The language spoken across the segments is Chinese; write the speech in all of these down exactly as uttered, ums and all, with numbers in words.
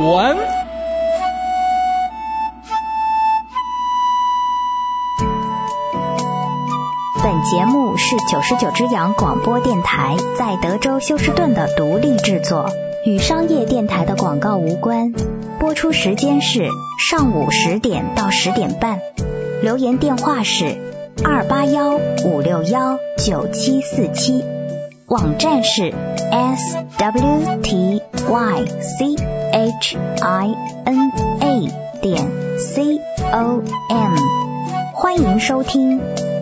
湾。 本节目是九十九只羊广播电台在德州休斯顿的独立制作，与商业电台的广告无关。播出时间是上午十点到十点半。留言电话是二八幺五六幺九七四七，网站是 s w t y c h i n a 点 c o m， 欢迎收听。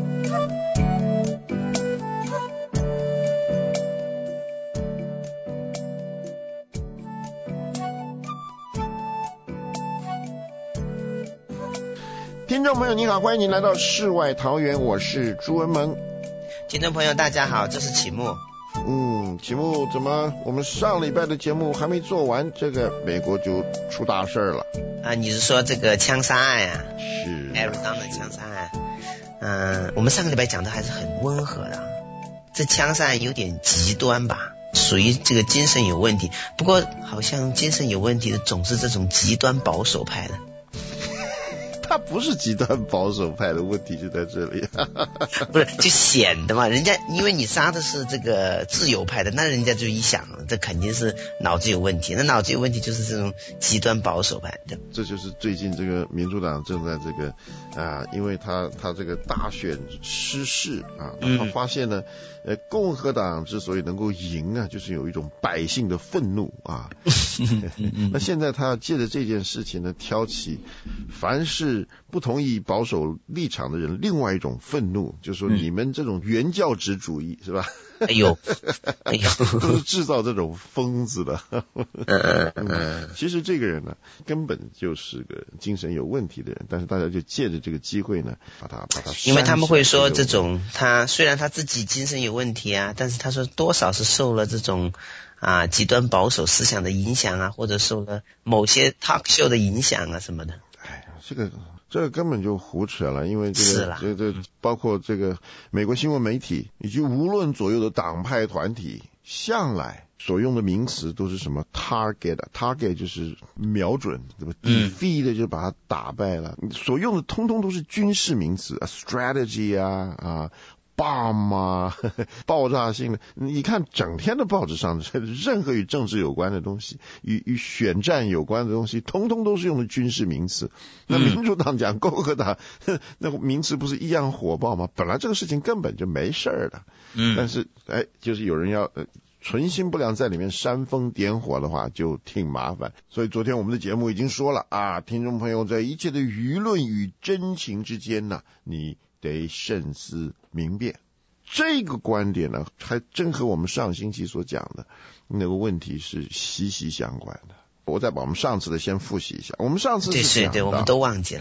听众朋友你好，欢迎您来到世外桃源，我是朱文萌。 听众朋友大家好，这是启木。 嗯，启木怎么我们上礼拜的节目还没做完，这个美国就出大事了啊？你是说这个枪杀案啊？ 是艾瑞当的枪杀案。嗯，我们上个礼拜讲的还是很温和的，这枪杀案有点极端吧，属于这个精神有问题，不过好像精神有问题的总是这种极端保守派的。 他不是极端保守派的问题就在这里不是就显得嘛，人家因为你杀的是这个自由派的，那人家就一想这肯定是脑子有问题，那脑子有问题就是这种极端保守派的。 这就是最近这个民主党正在这个啊、呃，因为他他这个大选失势啊，他发现呢、嗯、呃共和党之所以能够赢啊，就是有一种百姓的愤怒啊那现在他要借着这件事情呢，挑起凡是不同意保守立场的人另外一种愤怒，就是说你们这种原教旨主义、嗯、是吧？ 哎呦哎呦都是制造这种疯子的嗯，其实这个人呢根本就是个精神有问题的人，但是大家就借着这个机会呢把他把他， 因为他们会说这种他虽然他自己精神有问题啊，但是他说多少是受了这种啊极端保守思想的影响啊，或者受了某些 talk show 的影响啊什么的。 哎，这个这个根本就胡扯了，因为这个这这包括这个美国新闻媒体以及无论左右的党派团体，向来所用的名词都是什么 target target 就是瞄准，对吧？ defeat 就是把它打败了，所用的通通都是军事名词 strategy 啊啊bomb 啊，爆炸性的，你看整天的报纸上任何与政治有关的东西，与与选战有关的东西，通通都是用的军事名词。那民主党讲共和党那个名词不是一样火爆吗？本来这个事情根本就没事儿的，嗯，但是哎，就是有人要呃存心不良在里面煽风点火的话，就挺麻烦。所以昨天我们的节目已经说了啊，听众朋友，在一切的舆论与真情之间呢，你得慎思明辨。这个观点呢，还真和我们上星期所讲的那个问题是息息相关的。我再把我们上次的先复习一下。我们上次是讲对对对，我们都忘记了。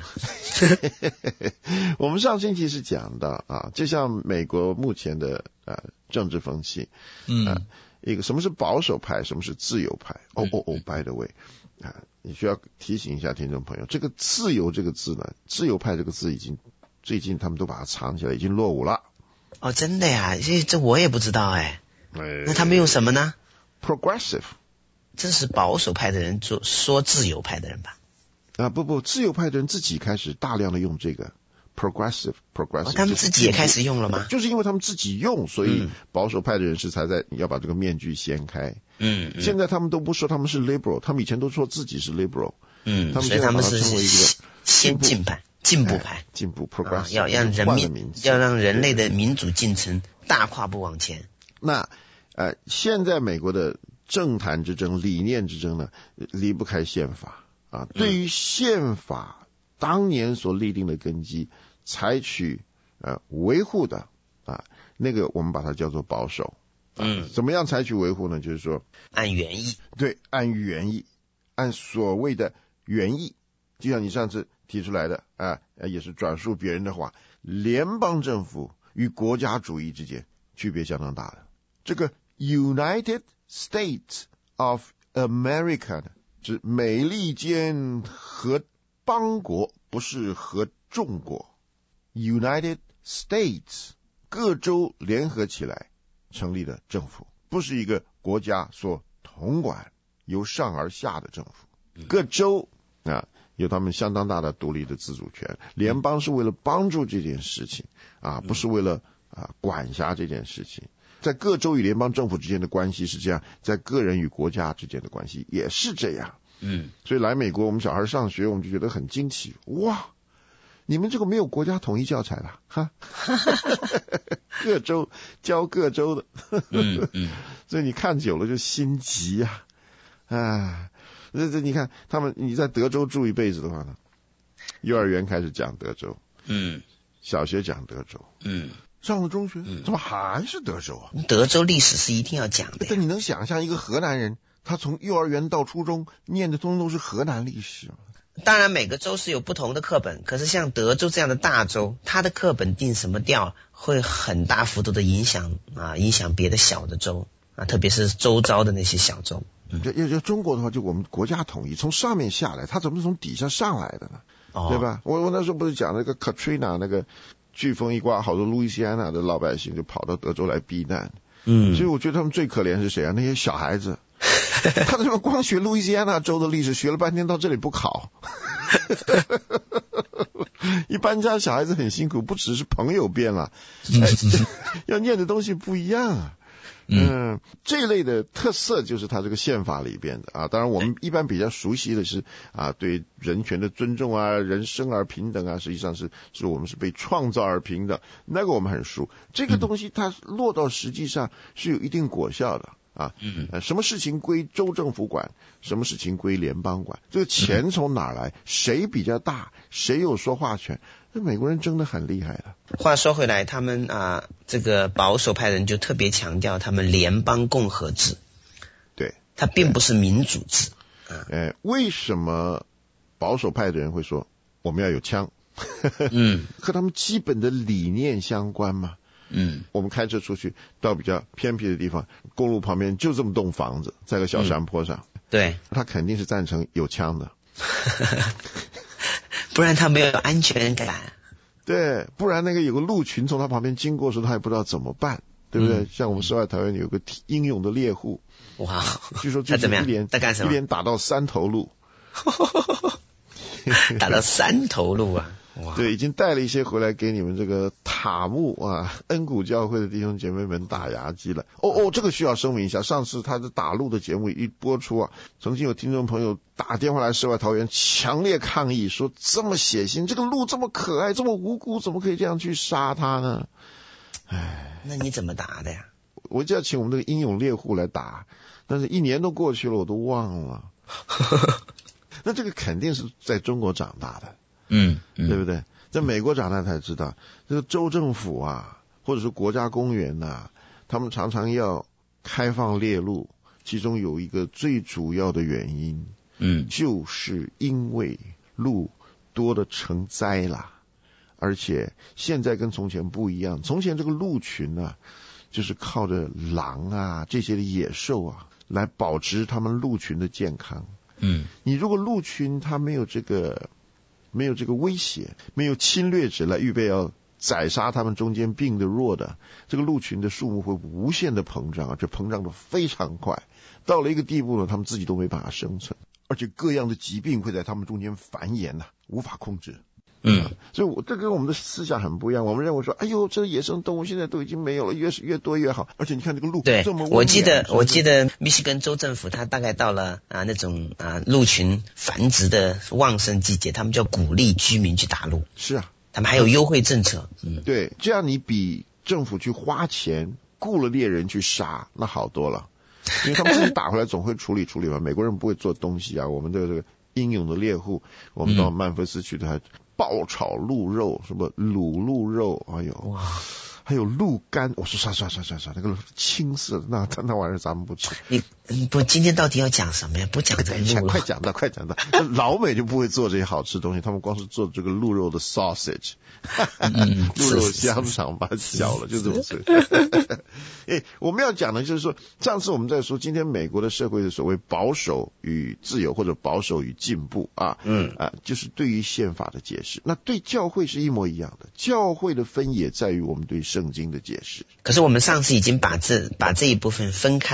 我们上星期是讲的啊，就像美国目前的呃政治风气，嗯、呃，一个什么是保守派，什么是自由派。哦哦哦 ，by the way， 啊，你需要提醒一下听众朋友，这个自由这个字呢，自由派这个字已经最近他们都把它藏起来，已经落伍了。 哦，真的呀？这这我也不知道哎。那他们用什么呢 ？Progressive。 这是保守派的人做说自由派的人吧？ 啊，不不，自由派的人自己开始大量的用这个 progressive progressive、哦、 他们自己也开始用了吗？ 就是因为他们自己用，所以保守派的人士才在要把这个面具掀开。嗯，嗯现在他们都不说他们是 liberal， 他们以前都说自己是 liberal。嗯，他们现在把它称为一个先进派、进步派、 进步 progressive，、啊、 要让人民要让人类的民主进程大跨步往前。 那呃，现在美国的政坛之争、理念之争呢，离不开宪法啊。对于宪法当年所立定的根基，采取呃维护的啊，那个我们把它叫做保守。嗯，怎么样采取维护呢？就是说按原意， 对，按原意，按所谓的原意，就像你上次提出来的啊，也是转述别人的话，联邦政府与国家主义之间区别相当大的。这个 United States of America 指美利坚合邦国，不是合众国。 United States 各州联合起来成立的政府，不是一个国家所统管由上而下的政府。 各州啊有他们相当大的独立的自主权，联邦是为了帮助这件事情啊，不是为了啊管辖这件事情。在各州与联邦政府之间的关系是这样，在个人与国家之间的关系也是这样。 嗯， 所以来美国我们小孩上学我们就觉得很惊奇，哇，你们这个没有国家统一教材了哈，各州教各州的， 嗯嗯， 所以你看久了就心急呀、啊，啊，这这你看他们你在德州住一辈子的话呢，幼儿园开始讲德州， 嗯， 小学讲德州， 嗯。 上了中学，怎么还是德州啊？ 德州历史是一定要讲的。 但你能想象一个河南人，他从幼儿园到初中念的通通都是河南历史吗？ 当然每个州是有不同的课本，可是像德州这样的大州，它的课本定什么调会很大幅度的影响啊，影响别的小的州啊，特别是周遭的那些小州。 嗯，要要中国的话，就我们国家统一，从上面下来，他怎么从底下上来的呢？哦、对吧？我我那时候不是讲那个 Katrina 那个。飓风一刮，好多路易斯安那的老百姓就跑到德州来避难。嗯，所以我觉得他们最可怜是谁啊？那些小孩子，他他们光学路易斯安那州的历史，学了半天到这里不考。一般家小孩子很辛苦，不只是朋友变了，要念的东西不一样啊。嗯，这一类的特色就是它这个宪法里边的啊。当然，我们一般比较熟悉的是啊，对人权的尊重啊，人生而平等啊，实际上是是我们是被创造而平等，那个我们很熟。这个东西它落到实际上是有一定果效的啊。嗯，什么事情归州政府管，什么事情归联邦管，这个钱从哪儿来，谁比较大，谁有说话权。这美国人争得很厉害的。 话说回来，他们啊，这个保守派人就特别强调他们联邦共和制， 对， 它并不是民主制。 呃，为什么保守派的人会说我们要有枪？嗯，和他们基本的理念相关嘛。嗯，我们开车出去到比较偏僻的地方，公路旁边就这么栋房子，在个小山坡上， 嗯、对， 他肯定是赞成有枪的。 不然他没有安全感。 对，不然那个有个鹿群从他旁边经过的时候，他也不知道怎么办，对不对？嗯、像我们世外桃源有个英勇的猎户， 哇， 据说就是一连在干什么？ 一连打到三头鹿， 打到三头鹿啊！哇， 对，已经带了一些回来给你们这个塔木啊恩谷教会的弟兄姐妹们打牙祭了。哦哦，这个需要声明一下，上次他的打鹿的节目一播出啊，曾经有听众朋友打电话来世外桃源强烈抗议，说这么血腥，这个鹿这么可爱，这么无辜，怎么可以这样去杀它呢？唉， 那你怎么打的呀？ 我就要请我们这个英勇猎户来打，但是一年都过去了，我都忘了。那这个肯定是在中国长大的。嗯，嗯对不对？在美国长大才知道，这个州政府啊，或者是国家公园呐、啊，他们常常要开放猎鹿，其中有一个最主要的原因，嗯，就是因为鹿多的成灾了，而且现在跟从前不一样，从前这个鹿群啊，就是靠着狼啊这些的野兽啊来保持他们鹿群的健康。嗯，你如果鹿群它没有这个。没有这个威胁，没有侵略者来预备要宰杀他们中间病的弱的，这个鹿群的数目会无限的膨胀，而且膨胀的非常快，到了一个地步呢，他们自己都没办法生存，而且各样的疾病会在他们中间繁衍呐、啊，无法控制。嗯，所以我这跟我们的思想很不一样。我们认为说，哎呦，这野生动物现在都已经没有了，越是越多越好。而且你看这个鹿， 对， 这么我记得我记得密西根州政府，它大概到了啊那种啊鹿群繁殖的旺盛季节，他们就鼓励居民去打鹿。 是啊， 他们还有优惠政策。 嗯，对，这样你比政府去花钱雇了猎人去杀那好多了，因为他们自己打回来总会处理处理嘛。美国人不会做东西啊，我们这个这个英勇的猎户，我们到曼菲斯去的还。爆炒鹿肉，什么卤鹿肉，哎呦，哇，还有鹿肝，我说算算算算算，那个青色的那那玩意儿咱们不吃。 你你不今天到底要讲什么呀？不讲这个鹿了， 快讲到快讲到，老美就不会做这些好吃的东西，他们光是做这个鹿肉的 sausage， 嗯、鹿肉香肠把它搅了就这么吃。哎，我们要讲的就是说，上次我们在说今天美国的社会的所谓保守与自由或者保守与进步啊，嗯啊，就是对于宪法的解释，那对教会是一模一样的，教会的分野在于我们对圣经的解释。 可是我们上次已经把这把这一部分分开了。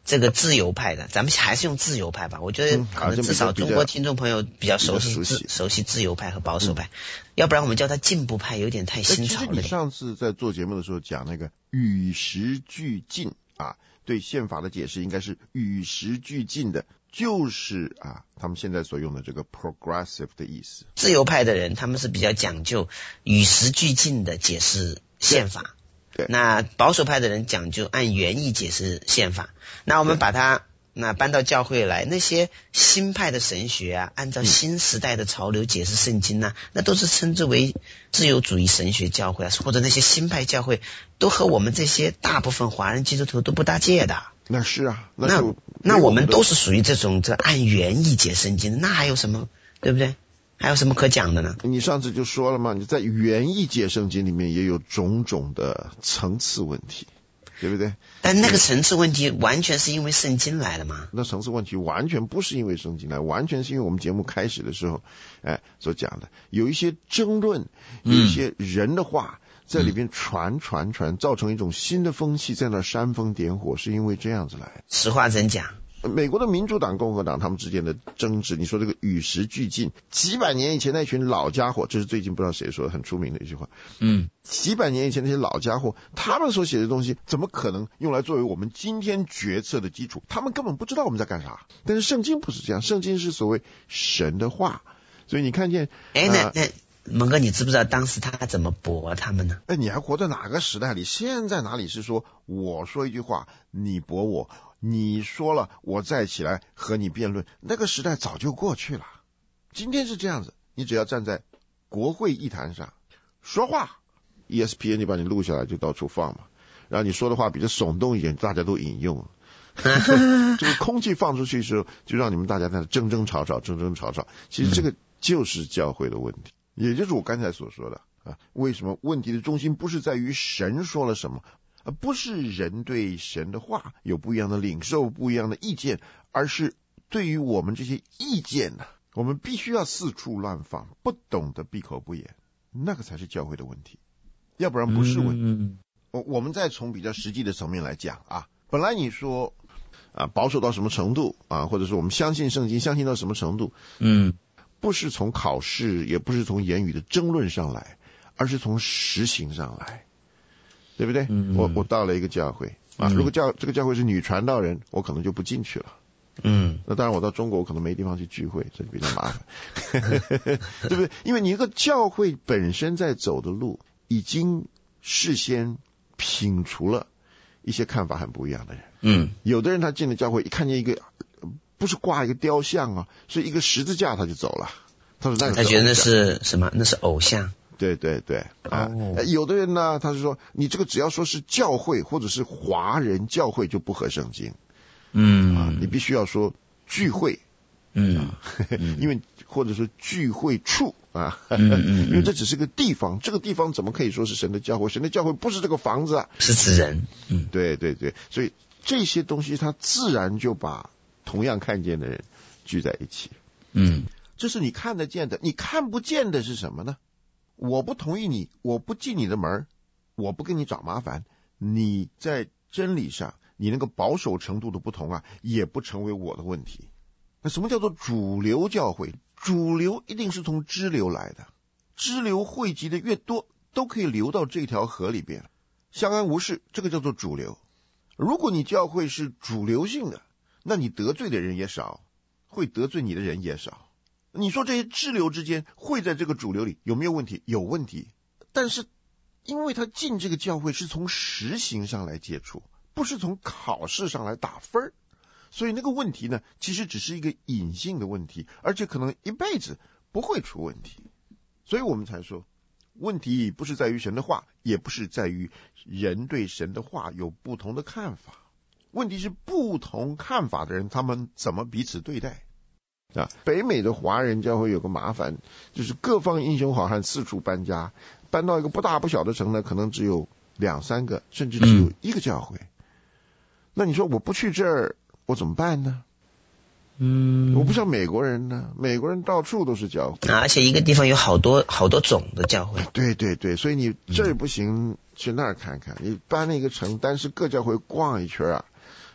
这个自由派的，咱们还是用自由派吧。我觉得可能至少中国听众朋友比较熟悉自熟悉自由派和保守派，嗯，要不然我们叫它进步派有点太新潮了。 其实你上次在做节目的时候讲那个与时俱进啊，对宪法的解释应该是与时俱进的，就是啊他们现在所用的这个 progressive 的意思。 自由派的人他们是比较讲究与时俱进的解释宪法。 对， 那保守派的人讲究按原意解释宪法。那我们把它那搬到教会来，那些新派的神学啊，按照新时代的潮流解释圣经啊，那都是称之为自由主义神学教会啊，或者那些新派教会，都和我们这些大部分华人基督徒都不搭界的。 那是啊， 那那那我们都是属于这种这按原意解圣经，那还有什么，对不对？还有什么可讲的呢？ 你上次就说了嘛，你在原意解圣经里面也有种种的层次问题，对不对？ 但那个层次问题完全是因为圣经来了嘛？ 那层次问题完全不是因为圣经来，完全是因为我们节目开始的时候，哎，所讲的有一些争论，有一些人的话，嗯，在里边传传传，造成一种新的风气，在那煽风点火，是因为这样子来。 实话真讲。 美国的民主党、共和党他们之间的争执，你说这个与时俱进，几百年以前那群老家伙，这是最近不知道谁说的很出名的一句话， 嗯， 几百年以前那些老家伙，他们所写的东西怎么可能用来作为我们今天决策的基础？他们根本不知道我们在干啥。但是圣经不是这样，圣经是所谓神的话，所以你看见， 哎，那那。蒙哥，你知不知道当时他怎么驳他们呢？ 哎，你还活在哪个时代里？现在哪里是说我说一句话，你驳我，你说了我再起来和你辩论？那个时代早就过去了。今天是这样子，你只要站在国会议坛上说话 ，E S P N 就把你录下来，就到处放嘛。然后你说的话比较耸动一点，大家都引用。这个空气放出去的时候，就让你们大家在那争争吵吵，争争吵吵。其实这个就是教会的问题。也就是我刚才所说的啊，为什么问题的中心不是在于神说了什么，而不是人对神的话有不一样的领受、不一样的意见，而是对于我们这些意见呢，我们必须要四处乱放，不懂得闭口不言，那个才是教会的问题，要不然不是问题。嗯、我我们再从比较实际的层面来讲啊，本来你说啊保守到什么程度啊，或者说我们相信圣经相信到什么程度，嗯。不是从考试，也不是从言语的争论上来，而是从实行上来，对不对？嗯、我我到了一个教会啊，如果教这个教会是女传道人，我可能就不进去了。嗯，那当然我到中国我可能没地方去聚会，这就比较麻烦，对不对？因为你一个教会本身在走的路，已经事先摒除了一些看法很不一样的人。嗯，有的人他进了教会，一看见一个。不是挂一个雕像啊，是一个十字架他就走了。他说那他觉得那是什么？那是偶像。 对对对啊、哦，有的人呢，他是说你这个只要说是教会或者是华人教会就不合圣经。嗯啊，你必须要说聚会。嗯，啊、嗯因为或者说聚会处啊，嗯嗯、因为这只是个地方，这个地方怎么可以说是神的教会？神的教会不是这个房子啊， 是指人。嗯， 对对对，所以这些东西他自然就把同样看见的人聚在一起。嗯，这是你看得见的，你看不见的是什么呢？我不同意你，我不进你的门，我不跟你找麻烦，你在真理上你那个保守程度的不同啊，也不成为我的问题。那什么叫做主流教会？主流一定是从支流来的，支流汇集的越多，都可以流到这条河里边，相安无事，这个叫做主流。如果你教会是主流性的，那你得罪的人也少，会得罪你的人也少。你说这些支流之间会在这个主流里有没有问题？有问题。但是因为他进这个教会是从实行上来接触，不是从考试上来打分，所以那个问题呢，其实只是一个隐性的问题，而且可能一辈子不会出问题。所以我们才说，问题不是在于神的话，也不是在于人对神的话有不同的看法。问题是不同看法的人，他们怎么彼此对待啊？北美的华人教会有个麻烦，就是各方英雄好汉四处搬家，搬到一个不大不小的城呢，可能只有两三个，甚至只有一个教会。嗯、那你说我不去这儿，我怎么办呢？嗯，我不像美国人呢，美国人到处都是教会， 而且一个地方有好多好多种的教会。 对对对，所以你这儿不行，嗯、去那儿看看。你搬了一个城，但是各教会逛一圈啊。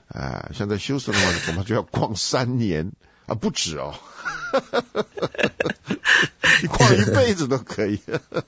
啊、呃，像在休斯顿的话，恐怕就要逛三年啊，不止哦，你逛一辈子都可以。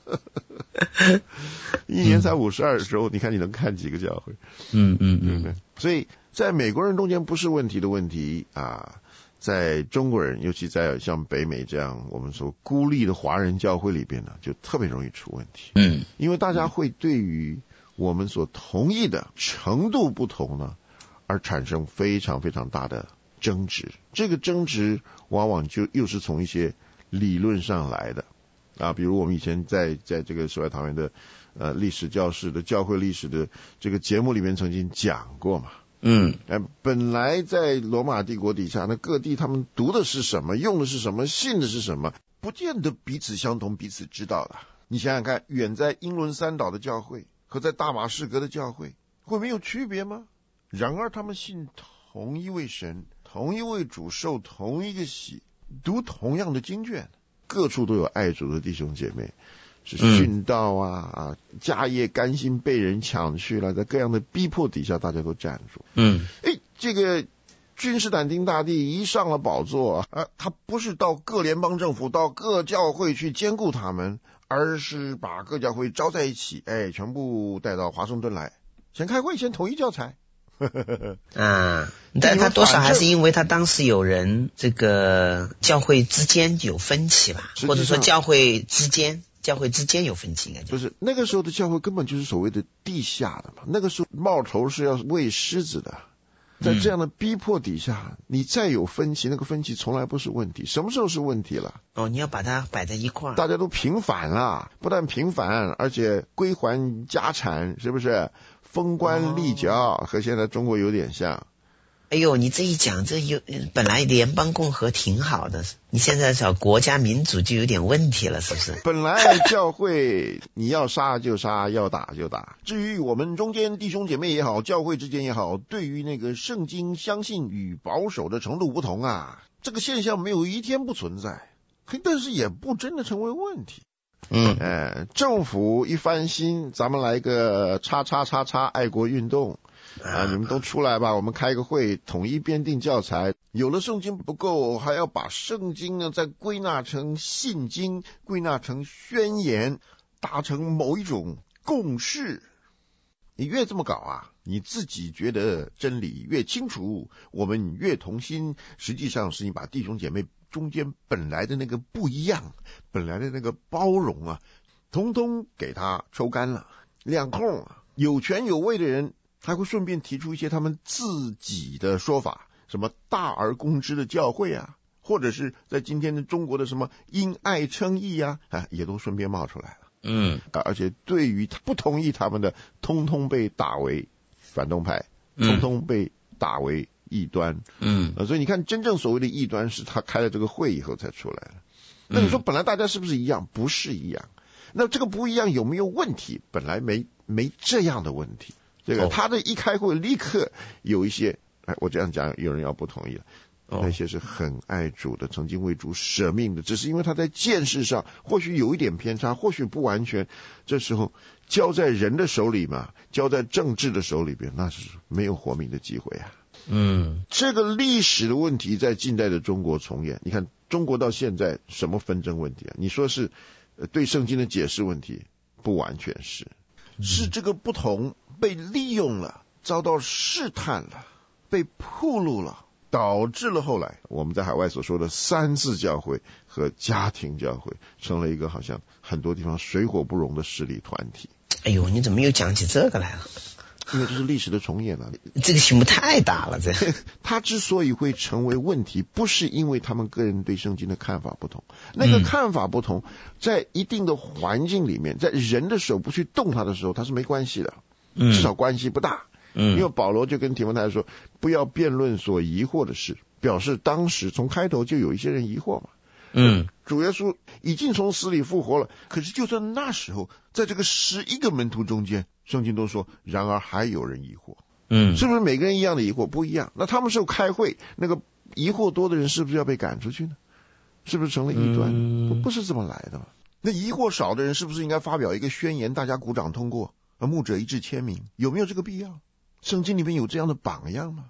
一年才五十二周，你看你能看几个教会？ 嗯嗯嗯， 对不对？所以在美国人中间不是问题的问题啊，在中国人，尤其在像北美这样我们说孤立的华人教会里边呢，就特别容易出问题。 嗯， 因为大家会对于我们所同意的程度不同呢，而产生非常非常大的争执。这个争执往往就又是从一些理论上来的啊，比如我们以前在在这个世外桃源的呃历史教室的教会历史的这个节目里面曾经讲过嘛。 嗯， 呃，本来在罗马帝国底下，那各地他们读的是什么，用的是什么，信的是什么，不见得彼此相同，彼此知道的。你想想看，远在英伦三岛的教会和在大马士革的教会会没有区别吗？然而他们信同一位神，同一位主，受同一个洗，读同样的经卷，各处都有爱主的弟兄姐妹，是殉道啊、嗯、啊，家业甘心被人抢去了，在各样的逼迫底下，大家都站住。 嗯， 哎，这个君士坦丁大帝一上了宝座啊，他不是到各联邦政府、到各教会去兼顾他们，而是把各教会招在一起，哎，全部带到华盛顿来，先开会，先统一教材。 啊，但他多少还是因为他当时有人这个教会之间有分歧吧，或者说教会之间教会之间有分歧，应该不是那个时候的教会根本就是所谓的地下的嘛，那个时候冒头是要喂狮子的，在这样的逼迫底下，你再有分歧，那个分歧从来不是问题，什么时候是问题了？ 哦，你要把它摆在一块儿， 大家都平反了，不但平反，而且归还家产，是不是？封官立交、哦、和现在中国有点像。 哎呦，你这一讲，这有本来联邦共和挺好的，你现在找国家民主就有点问题了，是不是？ 本来教会你要杀就杀，要打就打。至于我们中间弟兄姐妹也好，教会之间也好，对于那个圣经相信与保守的程度不同啊，这个现象没有一天不存在，但是也不真的成为问题。 嗯， 呃，政府一翻新，咱们来个叉叉叉叉爱国运动啊！你们都出来吧，我们开个会，统一编定教材。有了圣经不够，还要把圣经呢再归纳成信经，归纳成宣言，达成某一种共识。你越这么搞啊，你自己觉得真理越清楚，我们越同心，实际上是你把弟兄姐妹中间本来的那个不一样，本来的那个包容啊，通通给他抽干了。两空啊，有权有位的人还会顺便提出一些他们自己的说法，什么大而公之的教会啊，或者是在今天的中国的什么因爱称义啊，啊，也都顺便冒出来了。 嗯， 而且对于不同意他们的，通通被打为反动派，通通被打为异端。 嗯、 呃，所以你看，真正所谓的异端是他开了这个会以后才出来的。那你说本来大家是不是一样？不是一样。那这个不一样有没有问题？本来没没这样的问题。这个、哦、他的一开会立刻有一些，哎，我这样讲有人要不同意了。那些是很爱主的，曾经为主舍命的，只是因为他在见识上或许有一点偏差，或许不完全，这时候交在人的手里嘛，交在政治的手里边，那是没有活命的机会啊。 嗯， 这个历史的问题在近代的中国重演。你看中国到现在什么纷争问题啊？你说是对圣经的解释问题，不完全是，是这个不同被利用了，遭到试探了，被暴露了，导致了后来我们在海外所说的三自教会和家庭教会成了一个好像很多地方水火不容的势力团体。 哎呦，你怎么又讲起这个来了？ 因为这是历史的重演了、啊。 这个题目太大了，这他之所以会成为问题，不是因为他们个人对圣经的看法不同，那个看法不同，在一定的环境里面，在人的手不去动它的时候，它是没关系的，至少关系不大。 嗯， 因为保罗就跟提摩太说，不要辩论所疑惑的事，表示当时从开头就有一些人疑惑嘛。 嗯， 主耶稣已经从死里复活了，可是就算那时候，在这个十一个门徒中间，圣经都说，然而还有人疑惑。 嗯， 是不是每个人一样的疑惑？不一样。那他们是开会，那个疑惑多的人是不是要被赶出去呢？是不是成了异端？嗯、不, 不是这么来的嘛。那疑惑少的人是不是应该发表一个宣言，大家鼓掌通过，牧者一致签名？有没有这个必要？圣经里面有这样的榜样吗？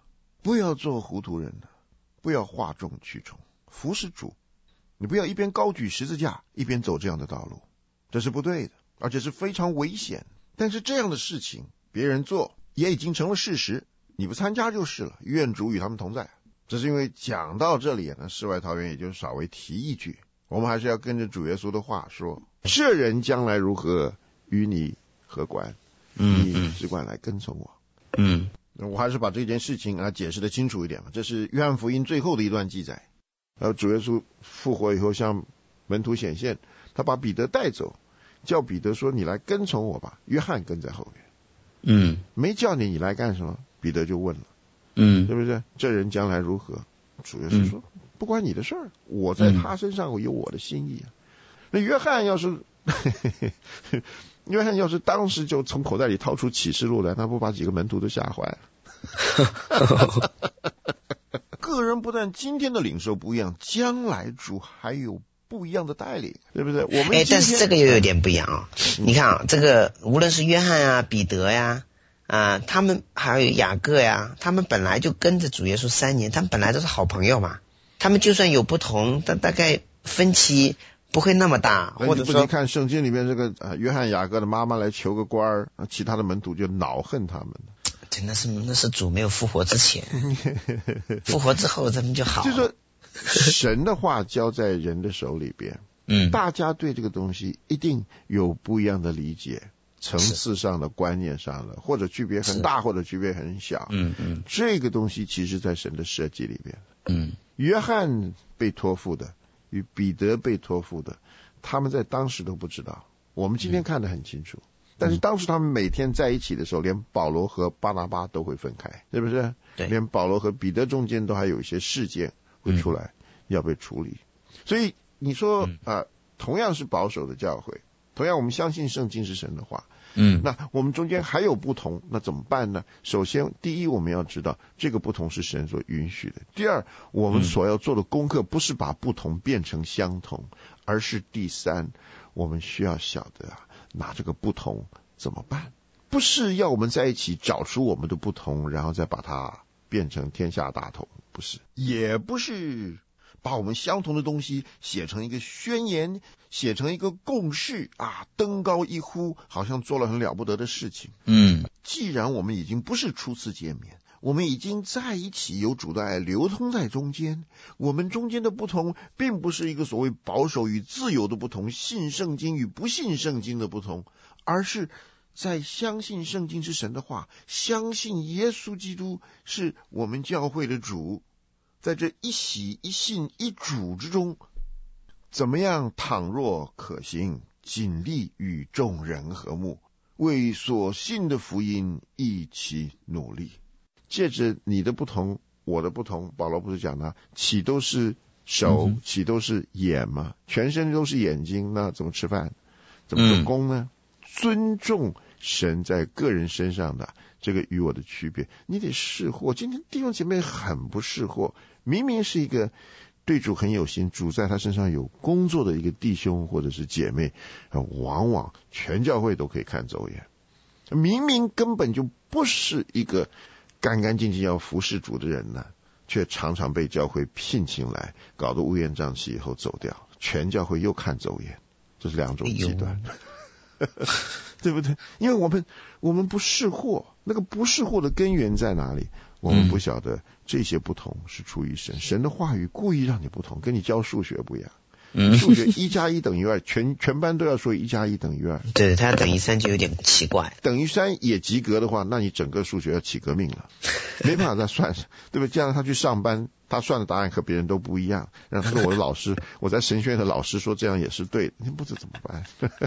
不要做糊涂人了，不要哗众取宠，服侍主。你不要一边高举十字架，一边走这样的道路，这是不对的，而且是非常危险。但是这样的事情别人做也已经成了事实，你不参加就是了，愿主与他们同在。这是因为讲到这里呢，世外桃源也就稍微提一句，我们还是要跟着主耶稣的话说，这人将来如何，与你何关？你只管来跟从我。 嗯， 我还是把这件事情啊解释得清楚一点嘛。这是约翰福音最后的一段记载。呃，主耶稣复活以后向门徒显现，他把彼得带走，叫彼得说：“你来跟从我吧。”约翰跟在后面。 嗯， 没叫你，你来干什么？彼得就问了。 嗯， 是不是？这人将来如何？主耶稣说：“嗯、不关你的事儿，我在他身上我有我的心意啊。嗯”那约翰要是约翰要是当时就从口袋里掏出启示录来，他不把几个门徒都吓坏了。个人不但今天的领受不一样，将来主还有不一样的带领，对不对？我们哎，但是这个又有点不一样啊、哦！你看啊，这个无论是约翰啊、彼得呀、啊，他们还有雅各呀，他们本来就跟着主耶稣三年，他们本来都是好朋友嘛。他们就算有不同，但大概分歧不会那么大，或者说你看圣经里面这个啊，约翰雅各的妈妈来求个官儿，其他的门徒就恼恨他们。 对，那是那是主没有复活之前，复活之后咱们就好了。 就是说，神的话交在人的手里边， 嗯， 大家对这个东西一定有不一样的理解，层次上的、观念上的，或者区别很大，或者区别很小。 嗯嗯， 这个东西其实在神的设计里边。 嗯， 约翰被托付的与彼得被托付的，他们在当时都不知道，我们今天看得很清楚。嗯，但是当时他们每天在一起的时候，连保罗和巴拿巴都会分开，是不是？ 对， 连保罗和彼得中间都还有一些事件会出来，嗯、要被处理。所以你说啊、嗯呃，同样是保守的教会，同样我们相信圣经是神的话， 嗯， 那我们中间还有不同，那怎么办呢？首先，第一，我们要知道这个不同是神所允许的；第二，我们所要做的功课不是把不同变成相同，而是第三，我们需要晓得啊。拿这个不同怎么办？不是要我们在一起找出我们的不同，然后再把它变成天下大同，不是，也不是把我们相同的东西写成一个宣言，写成一个共识啊，登高一呼，好像做了很了不得的事情。 嗯， 既然我们已经不是初次见面，我们已经在一起，有主的爱流通在中间，我们中间的不同并不是一个所谓保守与自由的不同，信圣经与不信圣经的不同，而是在相信圣经是神的话，相信耶稣基督是我们教会的主，在这一喜一信一主之中，怎么样倘若可行，尽力与众人和睦，为所信的福音一起努力。借着你的不同，我的不同，保罗不是讲呢，岂都是手，嗯、岂都是眼吗？全身都是眼睛，那怎么吃饭？怎么做工呢？嗯、尊重神在个人身上的这个与我的区别，你得识货。今天弟兄姐妹很不识货，明明是一个对主很有心，主在他身上有工作的一个弟兄或者是姐妹，往往全教会都可以看走眼。明明根本就不是一个干干净净要服侍主的人呢，却常常被教会聘请来，搞得乌烟瘴气以后走掉，全教会又看走眼，这是两种极端，哎、对不对？因为我们我们不识货，那个不识货的根源在哪里？我们不晓得这些不同是出于神，神的话语故意让你不同，跟你教数学不一样。嗯，数学一加一等于二，全全班都要说一加一等于二。 对，它等于三就有点奇怪。 等于三也及格的话，那你整个数学要起革命了，没办法再算，对不对？这样他去上班，他算的答案和别人都不一样。然后他说我的老师，我在神学院的老师说这样也是对的，你不知怎么办？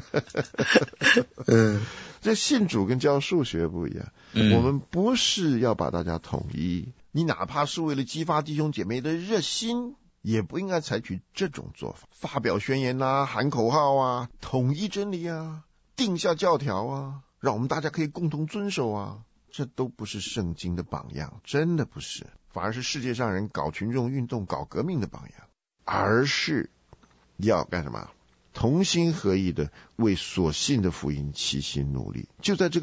嗯，这信主跟教数学不一样。嗯，我们不是要把大家统一，你哪怕是为了激发弟兄姐妹的热心，也不应该采取这种做法，发表宣言啊，喊口号啊，统一真理啊，定下教条啊，让我们大家可以共同遵守啊，这都不是圣经的榜样，真的不是，反而是世界上人搞群众运动、搞革命的榜样，而是要干什么？同心合意的为所信的福音齐心努力。就在这个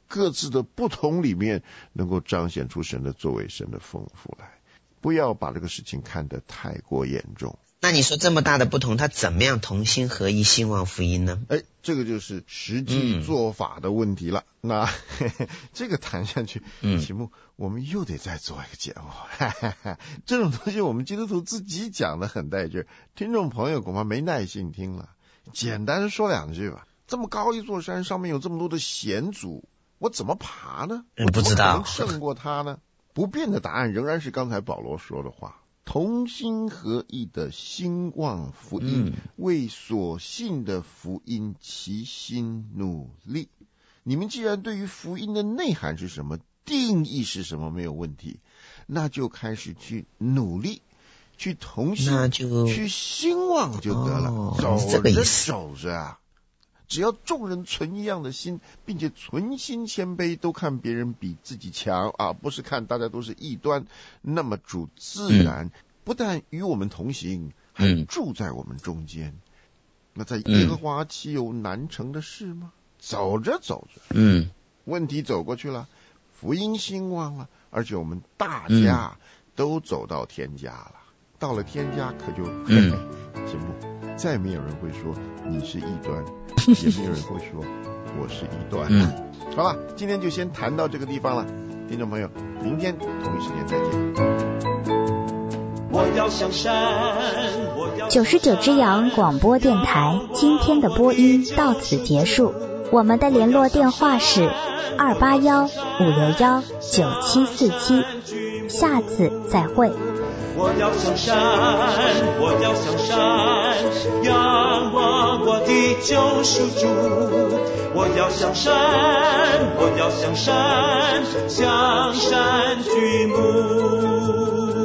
各自的不同里面能够彰显出神的作为、神的丰富来。不要把这个事情看得太过严重。 那你说这么大的不同，他怎么样同心合一兴旺福音呢？ 哎，这个就是实际做法的问题了。嗯、那嘿嘿这个谈下去， 嗯， 题目我们又得再做一个节目。嘿嘿嘿这种东西我们基督徒自己讲的很带劲，听众朋友恐怕没耐心听了。简单说两句吧。这么高一座山，上面有这么多的险阻，我怎么爬呢？ 嗯、不知道我怎么可能胜过他呢？不变的答案仍然是刚才保罗说的话。同心合意的兴旺福音、嗯、为所信的福音齐心努力。你们既然对于福音的内涵是什么、定义是什么没有问题，那就开始去努力，去同心， 那就去兴旺就得了。 哦、 走着走着啊，只要众人存一样的心，并且存心谦卑，都看别人比自己强啊，不是看大家都是异端，那么主自然、嗯、不但与我们同行，还住在我们中间、嗯、那在耶和华岂有难成的事吗？走着走着， 嗯，问题走过去了，福音兴旺了，而且我们大家都走到天家了、嗯、到了天家可就嘿嘿节目再没有人会说你是异端，也没有人会说我是异端。 嗯， 好了，今天就先谈到这个地方了，听众朋友，明天同一时间再见。 我要向山，九十九之阳广播电台今天的播音到此结束，我们的联络电话是二八幺五六幺九七四七，下次再会。我要向山，我要向山，仰望我的救赎主。我要向山，我要向山，向山举目。